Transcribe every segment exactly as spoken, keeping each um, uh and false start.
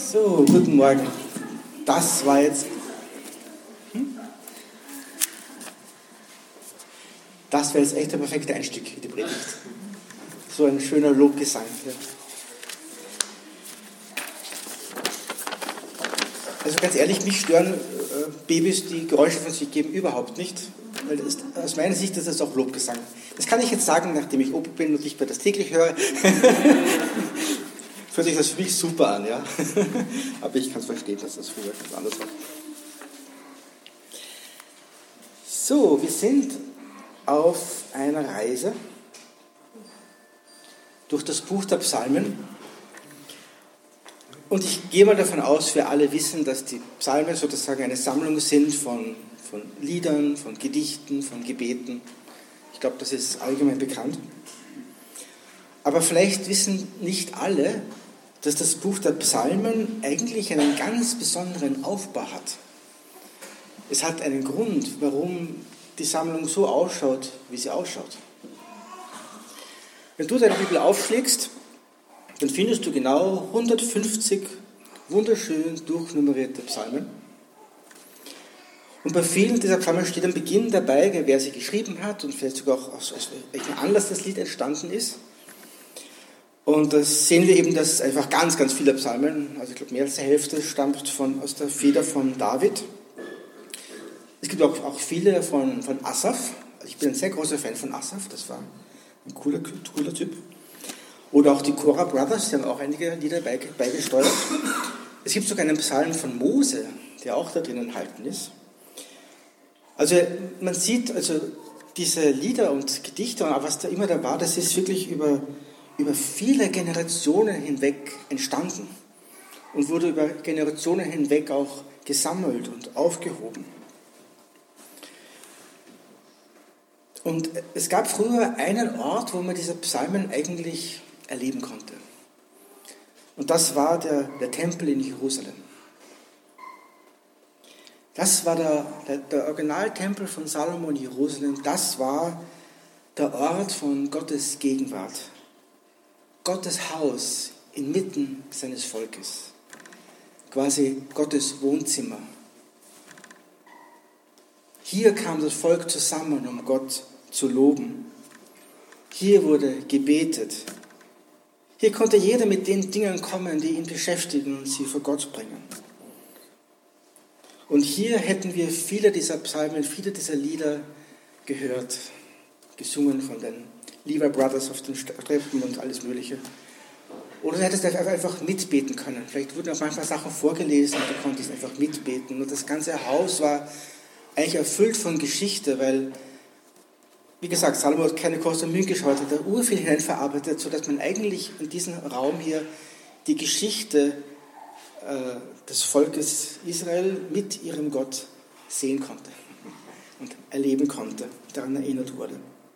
So, guten Morgen. Das war jetzt... Hm? Das wäre jetzt echt der perfekte Einstieg in die Predigt. So ein schöner Lobgesang. Ja. Also ganz ehrlich, mich stören äh, Babys, die Geräusche von sich geben, überhaupt nicht. Weil das ist, aus meiner Sicht ist das auch Lobgesang. Das kann ich jetzt sagen, nachdem ich Opa bin und nicht mehr das täglich höre. Fühlt sich das für mich super an, ja. Aber ich kann es verstehen, dass das früher ganz anders war. So, wir sind auf einer Reise durch das Buch der Psalmen. Und ich gehe mal davon aus, wir alle wissen, dass die Psalmen sozusagen eine Sammlung sind von, von Liedern, von Gedichten, von Gebeten. Ich glaube, das ist allgemein bekannt. Aber vielleicht wissen nicht alle, dass das Buch der Psalmen eigentlich einen ganz besonderen Aufbau hat. Es hat einen Grund, warum die Sammlung so ausschaut, wie sie ausschaut. Wenn du deine Bibel aufschlägst, dann findest du genau hundertfünfzig wunderschön durchnummerierte Psalmen. Und bei vielen dieser Psalmen steht am Beginn dabei, wer sie geschrieben hat und vielleicht sogar auch aus welchem Anlass das Lied entstanden ist. Und da sehen wir eben, dass einfach ganz, ganz viele Psalmen, also ich glaube mehr als die Hälfte, stammt von, aus der Feder von David. Es gibt auch, auch viele von, von Asaf. Also ich bin ein sehr großer Fan von Asaf, das war ein cooler, cooler Typ. Oder auch die Korah Brothers, die haben auch einige Lieder beigesteuert. Es gibt sogar einen Psalm von Mose, der auch da drin enthalten ist. Also man sieht, also diese Lieder und Gedichte und was da immer da war, das ist wirklich über, über viele Generationen hinweg entstanden und wurde über Generationen hinweg auch gesammelt und aufgehoben. Und es gab früher einen Ort, wo man diese Psalmen eigentlich erleben konnte. Und das war der, der Tempel in Jerusalem. Das war der, der, der Originaltempel von Salomo in Jerusalem. Das war der Ort von Gottes Gegenwart. Gottes Haus inmitten seines Volkes. Quasi Gottes Wohnzimmer. Hier kam das Volk zusammen, um Gott zu loben. Hier wurde gebetet. Hier konnte jeder mit den Dingen kommen, die ihn beschäftigen und sie vor Gott bringen. Und hier hätten wir viele dieser Psalmen, viele dieser Lieder gehört, gesungen von den Levi Brothers auf den Treppen und alles Mögliche. Oder du hättest einfach mitbeten können. Vielleicht wurden auch manchmal Sachen vorgelesen und du konntest einfach mitbeten. Und das ganze Haus war eigentlich erfüllt von Geschichte, weil, wie gesagt, Salomo hat keine Kosten und Mühen geschaut, hat da urviel hineinverarbeitet, sodass man eigentlich in diesem Raum hier die Geschichte äh, des Volkes Israel mit ihrem Gott sehen konnte und erleben konnte, daran erinnert wurde.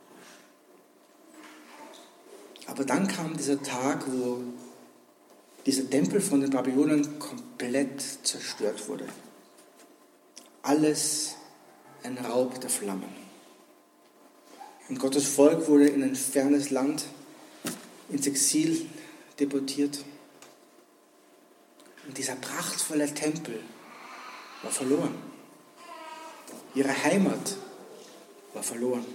Aber dann kam dieser Tag, wo dieser Tempel von den Babylonern komplett zerstört wurde. Alles ein Raub der Flammen. Und Gottes Volk wurde in ein fernes Land, ins Exil deportiert. Und dieser prachtvolle Tempel war verloren. Ihre Heimat war verloren.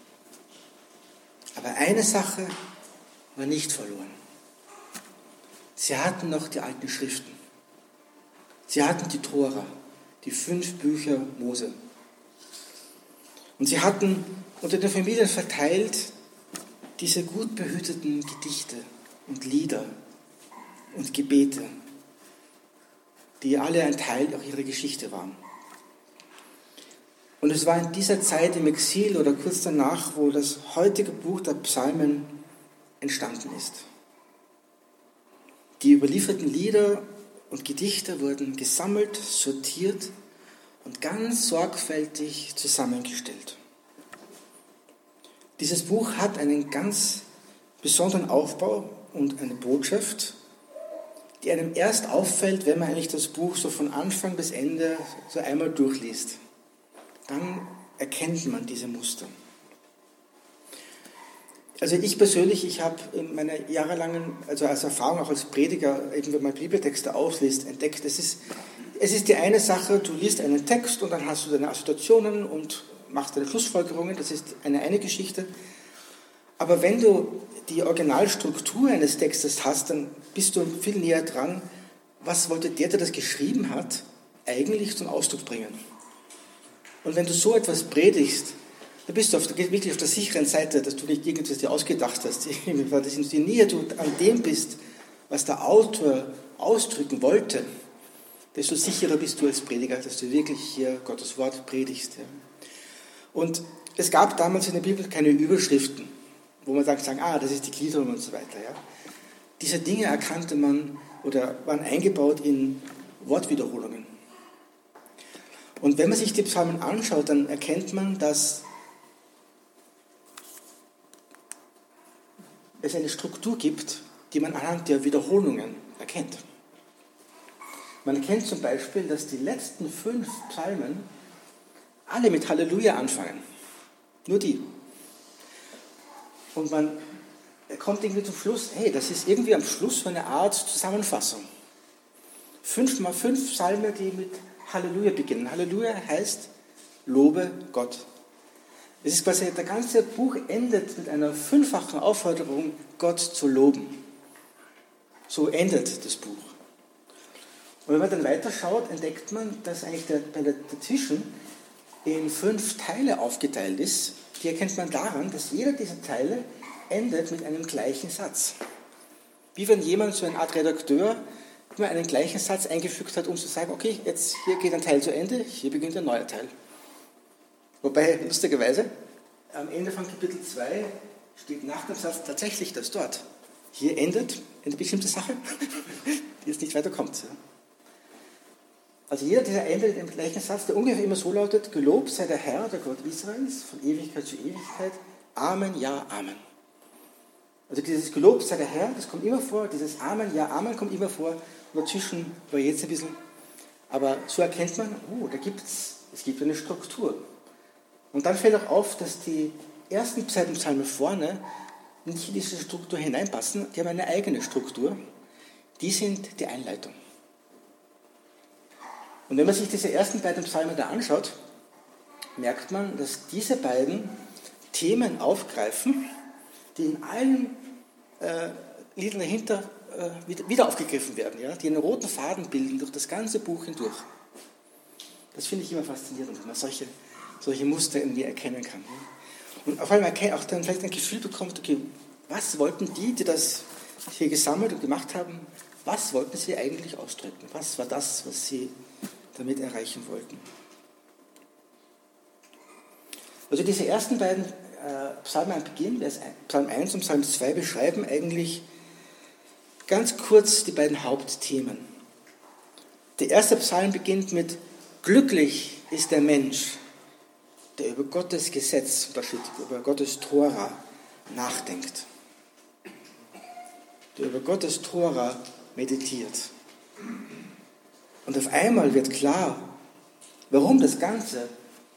Aber eine Sache war nicht verloren. Sie hatten noch die alten Schriften. Sie hatten die Tora, die fünf Bücher Mose. Und sie hatten unter den Familien verteilt diese gut behüteten Gedichte und Lieder und Gebete, die alle ein Teil auch ihrer Geschichte waren. Und es war in dieser Zeit im Exil oder kurz danach, wo das heutige Buch der Psalmen entstanden ist. Die überlieferten Lieder und Gedichte wurden gesammelt, sortiert und ganz sorgfältig zusammengestellt. Dieses Buch hat einen ganz besonderen Aufbau und eine Botschaft, die einem erst auffällt, wenn man eigentlich das Buch so von Anfang bis Ende so einmal durchliest. Dann erkennt man diese Muster. Also ich persönlich, ich habe in meiner jahrelangen, also als Erfahrung auch als Prediger, eben wenn man Bibeltexte ausliest, entdeckt, es ist, es ist die eine Sache, du liest einen Text und dann hast du deine Assoziationen und machst deine Schlussfolgerungen, das ist eine eine Geschichte. Aber wenn du die Originalstruktur eines Textes hast, dann bist du viel näher dran, was wollte der, der das geschrieben hat, eigentlich zum Ausdruck bringen. Und wenn du so etwas predigst, dann bist du auf der, wirklich auf der sicheren Seite, dass du nicht irgendwas dir ausgedacht hast. Je näher du an dem bist, was der Autor ausdrücken wollte, desto sicherer bist du als Prediger, dass du wirklich hier Gottes Wort predigst. Und es gab damals in der Bibel keine Überschriften, wo man sagt, sagen, ah, das ist die Gliederung und so weiter. Ja. Diese Dinge erkannte man oder waren eingebaut in Wortwiederholungen. Und wenn man sich die Psalmen anschaut, dann erkennt man, dass es eine Struktur gibt, die man anhand der Wiederholungen erkennt. Man erkennt zum Beispiel, dass die letzten fünf Psalmen alle mit Halleluja anfangen. Nur die. Und man kommt irgendwie zum Schluss, hey, das ist irgendwie am Schluss so eine Art Zusammenfassung. Fünf mal fünf Psalme, die mit Halleluja beginnen. Halleluja heißt, lobe Gott. Es ist quasi, das ganze Buch endet mit einer fünffachen Aufforderung, Gott zu loben. So endet das Buch. Und wenn man dann weiterschaut, entdeckt man, dass eigentlich der, der dazwischen in fünf Teile aufgeteilt ist. Die erkennt man daran, dass jeder dieser Teile endet mit einem gleichen Satz. Wie wenn jemand, so eine Art Redakteur, immer einen gleichen Satz eingefügt hat, um zu sagen, okay, jetzt hier geht ein Teil zu Ende, hier beginnt ein neuer Teil. Wobei, lustigerweise, am Ende von Kapitel zwei steht nach dem Satz tatsächlich das dort. Hier endet eine bestimmte Sache, die jetzt nicht weiterkommt. Also jeder dieser endet im gleichen Satz, der ungefähr immer so lautet, gelobt sei der Herr, der Gott Israels, von Ewigkeit zu Ewigkeit. Amen, ja, Amen. Also dieses gelobt sei der Herr, das kommt immer vor, dieses Amen, ja, Amen kommt immer vor, und dazwischen war jetzt ein bisschen, aber so erkennt man, oh, da gibt's, es gibt eine Struktur. Und dann fällt auch auf, dass die ersten beiden Psalmen vorne nicht in diese Struktur hineinpassen, die haben eine eigene Struktur, die sind die Einleitung. Und wenn man sich diese ersten beiden Psalmen da anschaut, merkt man, dass diese beiden Themen aufgreifen, die in allen äh, Liedern dahinter äh, wieder, wieder aufgegriffen werden, ja? Die einen roten Faden bilden durch das ganze Buch hindurch. Das finde ich immer faszinierend, wenn man solche, solche Muster irgendwie erkennen kann. Ja? Und auf einmal auch dann vielleicht ein Gefühl bekommt, okay, was wollten die, die das hier gesammelt und gemacht haben, was wollten sie eigentlich ausdrücken? Was war das, was sie damit erreichen wollten? Also diese ersten beiden äh, Psalmen am Beginn, Psalm eins und Psalm zwei, beschreiben eigentlich ganz kurz die beiden Hauptthemen. Der erste Psalm beginnt mit glücklich ist der Mensch, der über Gottes Gesetz, da steht über Gottes Tora, nachdenkt. Der über Gottes Tora meditiert. Und auf einmal wird klar, warum das Ganze,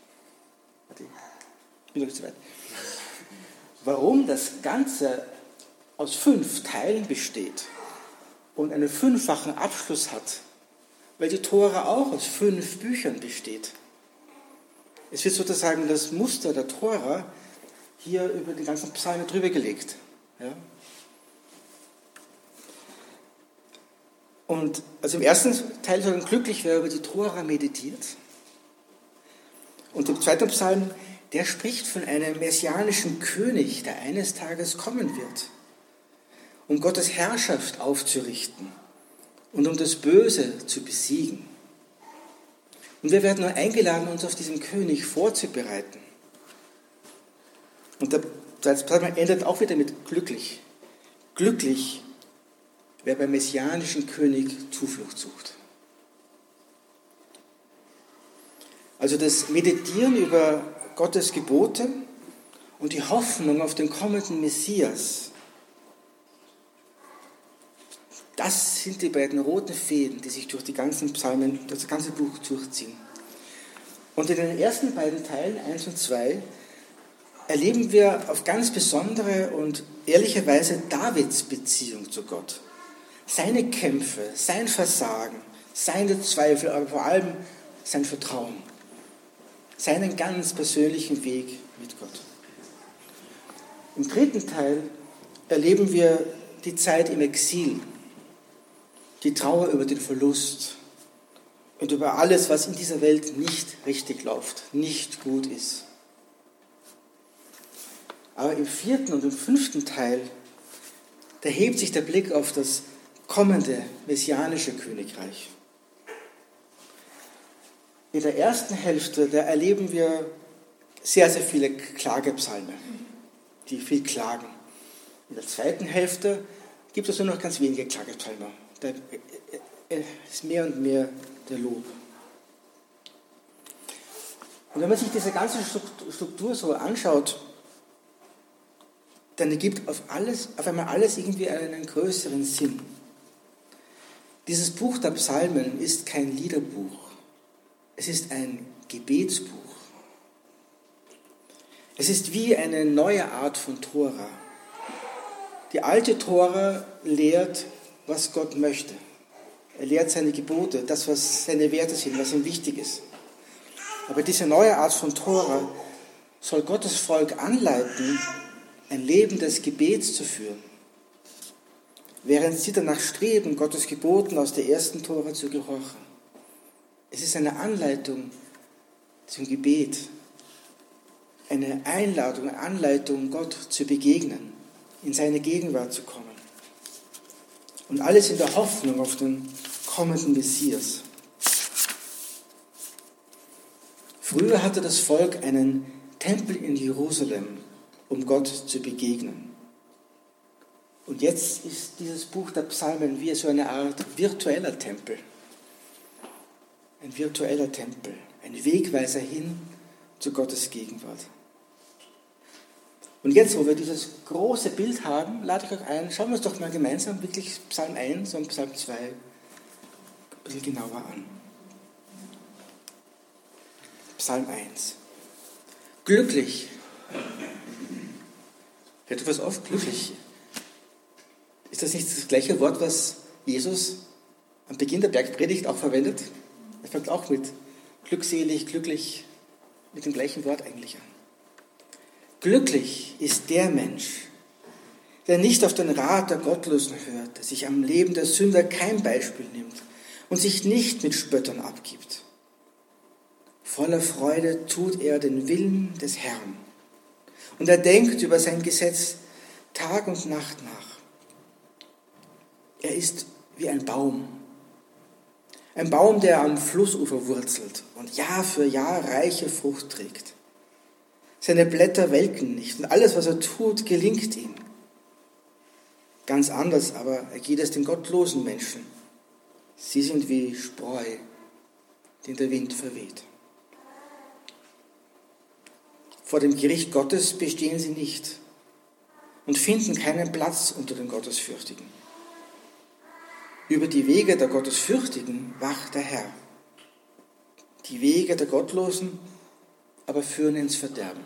ich bin noch zu weit, warum das Ganze aus fünf Teilen besteht und einen fünffachen Abschluss hat, weil die Tora auch aus fünf Büchern besteht. Es wird sozusagen das Muster der Tora hier über die ganzen Psalmen drüber gelegt. Ja? Und also im ersten Teil soll man glücklich, wer über die Tora meditiert. Und im zweiten Psalm, der spricht von einem messianischen König, der eines Tages kommen wird, um Gottes Herrschaft aufzurichten und um das Böse zu besiegen. Und wir werden nur eingeladen, uns auf diesen König vorzubereiten. Und der zweite Psalm endet auch wieder mit glücklich. Glücklich, wer beim messianischen König Zuflucht sucht. Also das Meditieren über Gottes Gebote und die Hoffnung auf den kommenden Messias, das sind die beiden roten Fäden, die sich durch die ganzen Psalmen, das ganze Buch durchziehen. Und in den ersten beiden Teilen, eins und zwei, erleben wir auf ganz besondere und ehrliche Weise Davids Beziehung zu Gott. Seine Kämpfe, sein Versagen, seine Zweifel, aber vor allem sein Vertrauen. Seinen ganz persönlichen Weg mit Gott. Im dritten Teil erleben wir die Zeit im Exil, die Trauer über den Verlust und über alles, was in dieser Welt nicht richtig läuft, nicht gut ist. Aber im vierten und im fünften Teil, da hebt sich der Blick auf das kommende messianische Königreich. In der ersten Hälfte, da erleben wir sehr, sehr viele Klagepsalme, die viel klagen. In der zweiten Hälfte gibt es nur noch ganz wenige Klagepsalme. Da ist mehr und mehr der Lob. Und wenn man sich diese ganze Struktur so anschaut, dann ergibt auf, alles, auf einmal alles irgendwie einen größeren Sinn. Dieses Buch der Psalmen ist kein Liederbuch. Es ist ein Gebetsbuch. Es ist wie eine neue Art von Tora. Die alte Tora lehrt, was Gott möchte. Er lehrt seine Gebote, das, was seine Werte sind, was ihm wichtig ist. Aber diese neue Art von Tora soll Gottes Volk anleiten, ein Leben des Gebets zu führen, während sie danach streben, Gottes Geboten aus der ersten Tora zu gehorchen. Es ist eine Anleitung zum Gebet, eine Einladung, eine Anleitung, Gott zu begegnen, in seine Gegenwart zu kommen. Und alles in der Hoffnung auf den kommenden Messias. Früher hatte das Volk einen Tempel in Jerusalem, um Gott zu begegnen. Und jetzt ist dieses Buch der Psalmen wie so eine Art virtueller Tempel. Ein virtueller Tempel, ein Wegweiser hin zu Gottes Gegenwart. Und jetzt, wo wir dieses große Bild haben, lade ich euch ein, schauen wir uns doch mal gemeinsam wirklich Psalm eins und Psalm zwei ein bisschen genauer an. Psalm eins. Glücklich. Hört ihr was auf? Glücklich. Ist das nicht das gleiche Wort, was Jesus am Beginn der Bergpredigt auch verwendet? Er fängt auch mit glückselig, glücklich, mit dem gleichen Wort eigentlich an. Glücklich ist der Mensch, der nicht auf den Rat der Gottlosen hört, der sich am Leben der Sünder kein Beispiel nimmt und sich nicht mit Spöttern abgibt. Voller Freude tut er den Willen des Herrn und er denkt über sein Gesetz Tag und Nacht nach. Er ist wie ein Baum, ein Baum, der am Flussufer wurzelt und Jahr für Jahr reiche Frucht trägt. Seine Blätter welken nicht und alles, was er tut, gelingt ihm. Ganz anders aber ergeht es den gottlosen Menschen. Sie sind wie Spreu, den der Wind verweht. Vor dem Gericht Gottes bestehen sie nicht und finden keinen Platz unter den Gottesfürchtigen. Über die Wege der Gottesfürchtigen wacht der Herr. Die Wege der Gottlosen aber führen ins Verderben.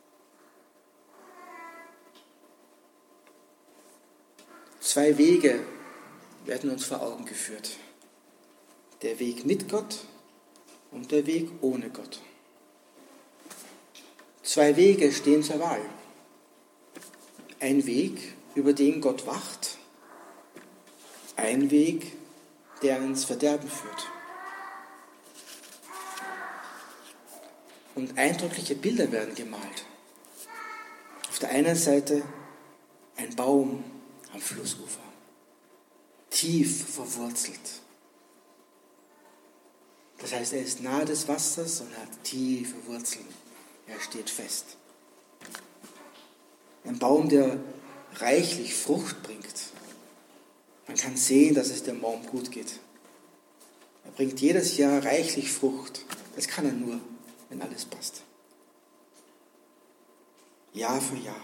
Zwei Wege werden uns vor Augen geführt. Der Weg mit Gott und der Weg ohne Gott. Zwei Wege stehen zur Wahl. Ein Weg, über den Gott wacht. Ein Weg, der ins Verderben führt. Und eindrückliche Bilder werden gemalt. Auf der einen Seite ein Baum am Flussufer, tief verwurzelt. Das heißt, er ist nahe des Wassers und hat tiefe Wurzeln. Er steht fest. Ein Baum, der reichlich Frucht bringt. Man kann sehen, dass es dem Baum gut geht. Er bringt jedes Jahr reichlich Frucht. Das kann er nur, wenn alles passt. Jahr für Jahr.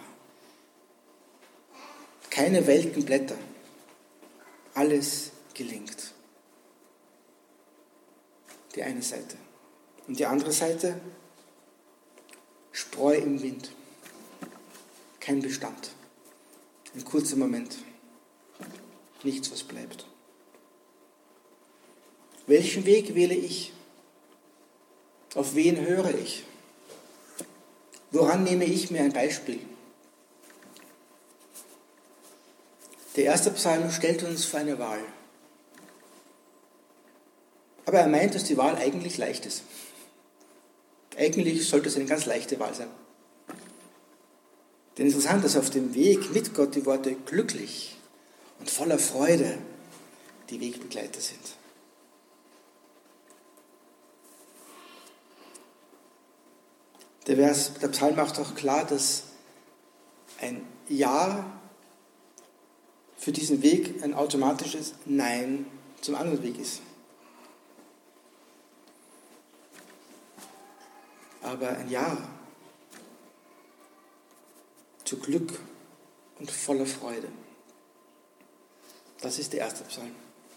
Keine welken Blätter. Alles gelingt. Die eine Seite. Und die andere Seite, Spreu im Wind. kein Bestand. Ein kurzer Moment. Nichts, was bleibt. Welchen Weg wähle ich? Auf wen höre ich? Woran nehme ich mir ein Beispiel? Der erste Psalm stellt uns vor eine Wahl. Aber er meint, dass die Wahl eigentlich leicht ist. Eigentlich sollte es eine ganz leichte Wahl sein. Denn interessant, dass auf dem Weg mit Gott die Worte glücklich und voller Freude die Wegbegleiter sind. Der, Vers, der Psalm macht auch klar, dass ein Ja für diesen Weg ein automatisches Nein zum anderen Weg ist. Aber ein Ja zu Glück und voller Freude. Das ist der erste Psalm.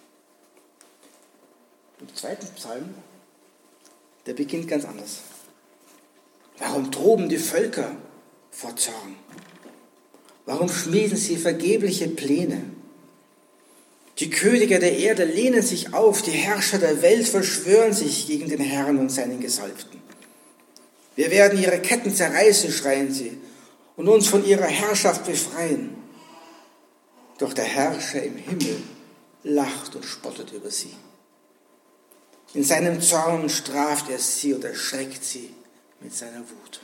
Und der zweite Psalm, der beginnt ganz anders. Warum toben die Völker vor Zorn? Warum schmieden sie vergebliche Pläne? Die Könige der Erde lehnen sich auf, die Herrscher der Welt verschwören sich gegen den Herrn und seinen Gesalbten. Wir werden ihre Ketten zerreißen, schreien sie, und uns von ihrer Herrschaft befreien. Doch der Herrscher im Himmel lacht und spottet über sie. In seinem Zorn straft er sie und erschreckt sie mit seiner Wut.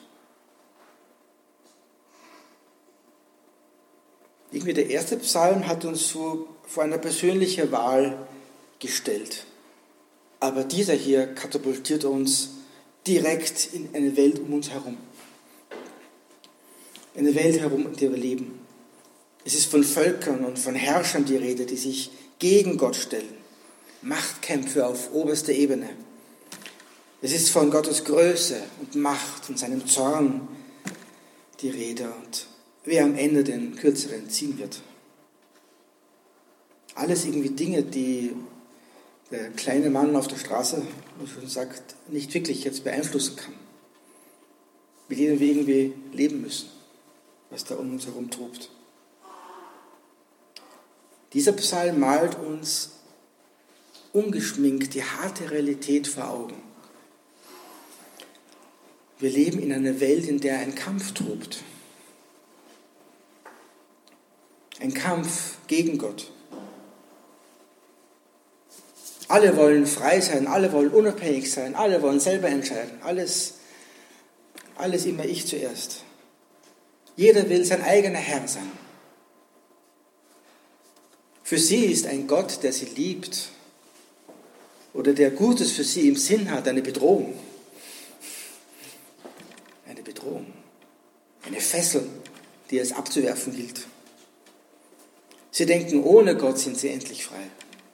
Irgendwie der erste Psalm hat uns so vor eine persönliche Wahl gestellt. Aber dieser hier katapultiert uns direkt in eine Welt um uns herum. Eine Welt herum, in der wir leben. Es ist von Völkern und von Herrschern die Rede, die sich gegen Gott stellen. Machtkämpfe auf oberster Ebene. Es ist von Gottes Größe und Macht und seinem Zorn die Rede und wer am Ende den Kürzeren ziehen wird. Alles irgendwie Dinge, die der kleine Mann auf der Straße, wie schon sagt, nicht wirklich jetzt beeinflussen kann. Mit denen wir irgendwie leben müssen, was da um uns herum tobt. Dieser Psalm malt uns ungeschminkt die harte Realität vor Augen. Wir leben in einer Welt, in der ein Kampf tobt. Ein Kampf gegen Gott. Alle wollen frei sein, alle wollen unabhängig sein, alle wollen selber entscheiden. Alles, alles immer ich zuerst. Jeder will sein eigener Herr sein. Für sie ist ein Gott, der sie liebt oder der Gutes für sie im Sinn hat, eine Bedrohung. Eine Bedrohung. Eine Fessel, die es abzuwerfen gilt. Sie denken, ohne Gott sind sie endlich frei.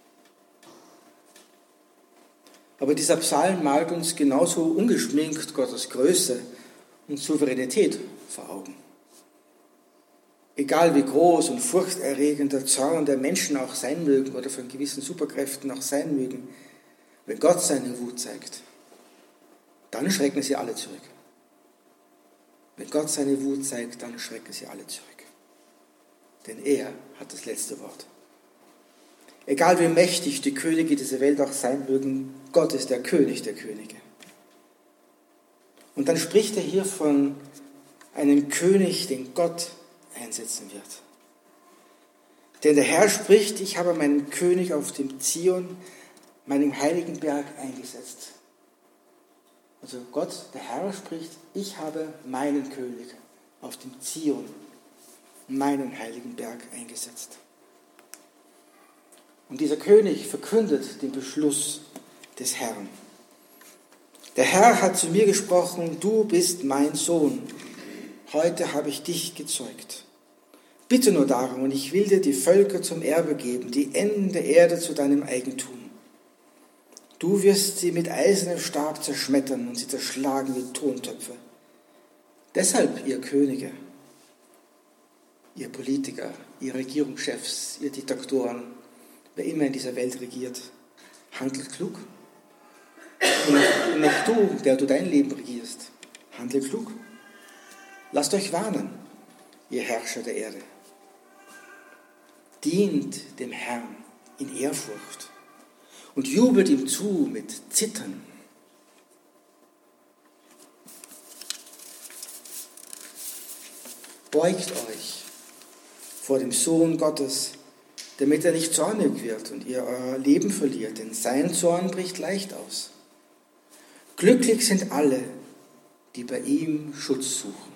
Aber dieser Psalm malt uns genauso ungeschminkt Gottes Größe und Souveränität vor Augen. Egal wie groß und furchterregend der Zorn der Menschen auch sein mögen oder von gewissen Superkräften auch sein mögen, wenn Gott seine Wut zeigt, dann schrecken sie alle zurück. Wenn Gott seine Wut zeigt, dann schrecken sie alle zurück. Denn er hat das letzte Wort. Egal wie mächtig die Könige dieser Welt auch sein mögen, Gott ist der König der Könige. Und dann spricht er hier von einem König, den Gott einsetzen wird. Denn der Herr spricht, ich habe meinen König auf dem Zion, meinem heiligen Berg eingesetzt. Also Gott, der Herr spricht, ich habe meinen König auf dem Zion, meinen heiligen Berg eingesetzt. Und dieser König verkündet den Beschluss des Herrn. Der Herr hat zu mir gesprochen, du bist mein Sohn. Heute habe ich dich gezeugt. Bitte nur darum, und ich will dir die Völker zum Erbe geben, die Enden der Erde zu deinem Eigentum. Du wirst sie mit eisernem Stab zerschmettern und sie zerschlagen wie Tontöpfe. Deshalb, ihr Könige, ihr Politiker, ihr Regierungschefs, ihr Diktatoren, wer immer in dieser Welt regiert, handelt klug. Und nicht du, der du dein Leben regierst, handle klug. Lasst euch warnen. ihr Herrscher der Erde. Dient dem Herrn in Ehrfurcht und jubelt ihm zu mit Zittern. Beugt euch vor dem Sohn Gottes, damit er nicht zornig wird und ihr euer Leben verliert, denn sein Zorn bricht leicht aus. Glücklich sind alle, die bei ihm Schutz suchen.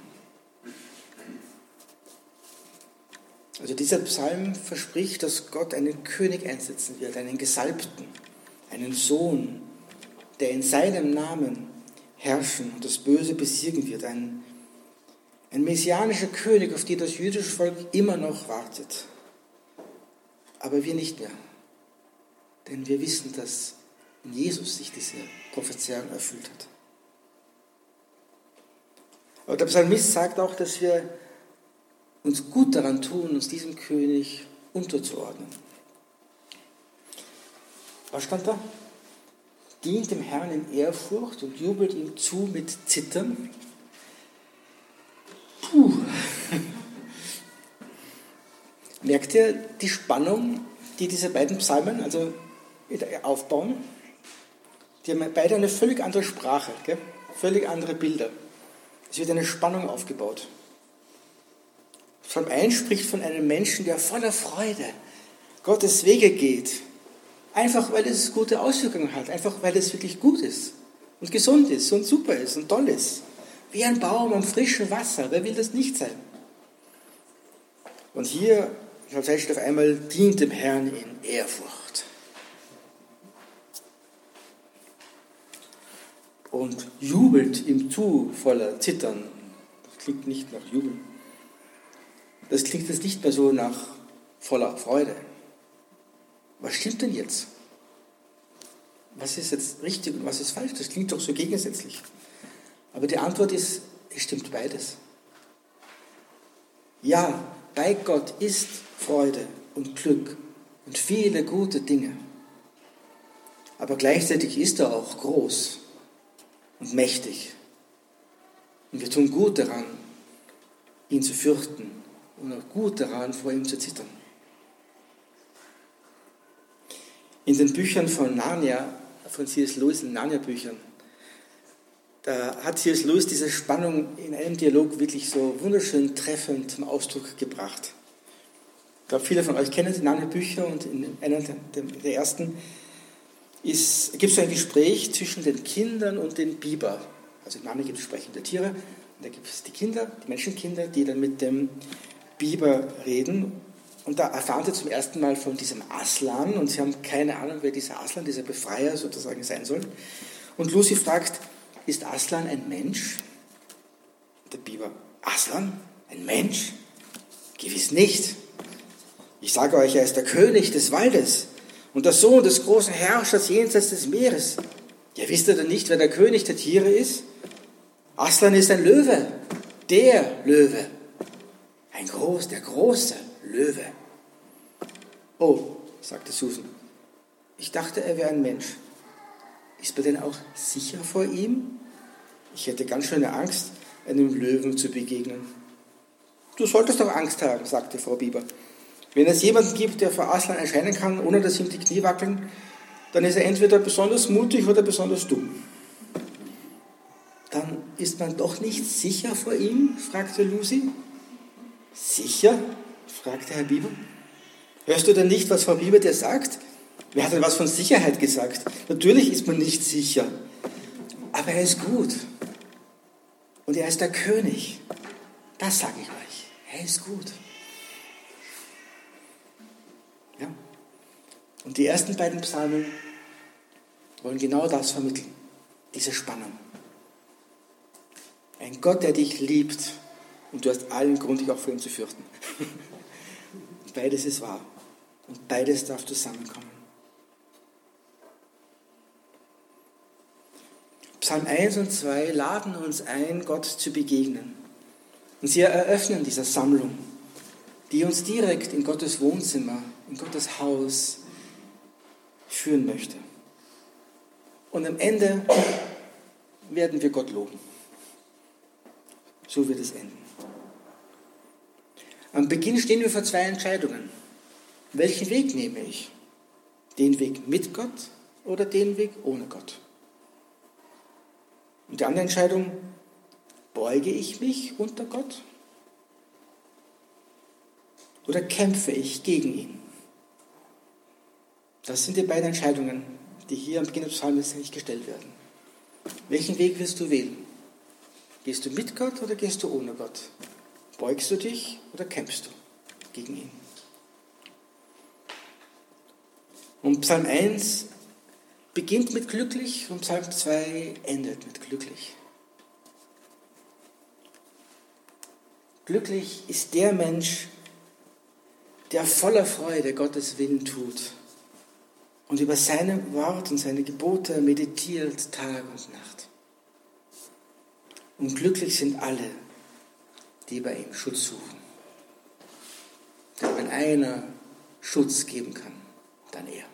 Also dieser Psalm verspricht, dass Gott einen König einsetzen wird, einen Gesalbten, einen Sohn, der in seinem Namen herrschen und das Böse besiegen wird. Ein, ein messianischer König, auf den das jüdische Volk immer noch wartet. Aber wir nicht mehr. Denn wir wissen, dass in Jesus sich diese Prophezeiung erfüllt hat. Aber der Psalmist sagt auch, dass wir uns gut daran tun, uns diesem König unterzuordnen. Was stand da? Dient dem Herrn in Ehrfurcht und jubelt ihm zu mit Zittern. Puh. Merkt ihr die Spannung, die diese beiden Psalmen also aufbauen? Die haben beide eine völlig andere Sprache, gell? Völlig andere Bilder. Es wird eine Spannung aufgebaut. Psalm eins spricht von einem Menschen, der voller Freude Gottes Wege geht. Einfach weil es gute Auswirkungen hat, einfach weil es wirklich gut ist und gesund ist und super ist und toll ist. Wie ein Baum am frischen Wasser, wer will das nicht sein? Und hier heißt es auf einmal, dient dem Herrn in Ehrfurcht. Und jubelt ihm zu voller Zittern. Das klingt nicht nach Jubeln. Das klingt jetzt nicht mehr so nach voller Freude. Was stimmt denn jetzt? Was ist jetzt richtig und was ist falsch? Das klingt doch so gegensätzlich. Aber die Antwort ist, es stimmt beides. Ja, bei Gott ist Freude und Glück und viele gute Dinge. Aber gleichzeitig ist er auch groß und mächtig. Und wir tun gut daran, ihn zu fürchten und auch gut daran, vor ihm zu zittern. In den Büchern von Narnia, von C S Lewis, in den Narnia-Büchern, da hat C S Lewis diese Spannung in einem Dialog wirklich so wunderschön treffend zum Ausdruck gebracht. Ich glaube, viele von euch kennen die Narnia-Bücher und in einer der, der ersten gibt es so ein Gespräch zwischen den Kindern und den Biber. Also in Narnia gibt es sprechende Tiere und da gibt es die Kinder, die Menschenkinder, die dann mit dem Biber reden. Und da erfahren sie zum ersten Mal von diesem Aslan und sie haben keine Ahnung, wer dieser Aslan, dieser Befreier sozusagen sein soll. Und Lucy fragt, ist Aslan ein Mensch? Der Biber, Aslan? Ein Mensch? Gewiss nicht. Ich sage euch, er ist der König des Waldes und der Sohn des großen Herrschers jenseits des Meeres. Ja, wisst ihr denn nicht, wer der König der Tiere ist? Aslan ist ein Löwe, der Löwe. Ein groß, der große Löwe. Oh, sagte Susan, ich dachte, er wäre ein Mensch. Ist man denn auch sicher vor ihm? Ich hätte ganz schöne Angst, einem Löwen zu begegnen. Du solltest doch Angst haben, sagte Frau Biber. Wenn es jemanden gibt, der vor Aslan erscheinen kann, ohne dass ihm die Knie wackeln, dann ist er entweder besonders mutig oder besonders dumm. Dann ist man doch nicht sicher vor ihm? Fragte Lucy. Sicher? Fragte Herr Biber. Hörst du denn nicht, was Frau Biber dir sagt? Wer hat denn was von Sicherheit gesagt? Natürlich ist man nicht sicher. Aber er ist gut. Und er ist der König. Das sage ich euch. Er ist gut. Ja. Und die ersten beiden Psalmen wollen genau das vermitteln. Diese Spannung. Ein Gott, der dich liebt. Und du hast allen Grund, dich auch vor ihm zu fürchten. Beides ist wahr. Und beides darf zusammenkommen. Psalm eins und zwei laden uns ein, Gott zu begegnen. Und sie eröffnen diese Sammlung, die uns direkt in Gottes Wohnzimmer, in Gottes Haus führen möchte. Und am Ende werden wir Gott loben. So wird es enden. Am Beginn stehen wir vor zwei Entscheidungen. Welchen Weg nehme ich? Den Weg mit Gott oder den Weg ohne Gott? Und die andere Entscheidung, beuge ich mich unter Gott oder kämpfe ich gegen ihn? Das sind die beiden Entscheidungen, die hier am Beginn des Psalms nicht gestellt werden. Welchen Weg wirst du wählen? Gehst du mit Gott oder gehst du ohne Gott? Beugst du dich oder kämpfst du gegen ihn? Und Psalm eins beginnt mit glücklich und Psalm zwei endet mit glücklich. Glücklich ist der Mensch, der voller Freude Gottes Willen tut und über seine Wort und seine Gebote meditiert Tag und Nacht. Und glücklich sind alle, die bei ihm Schutz suchen. Denn wenn einer Schutz geben kann, dann er.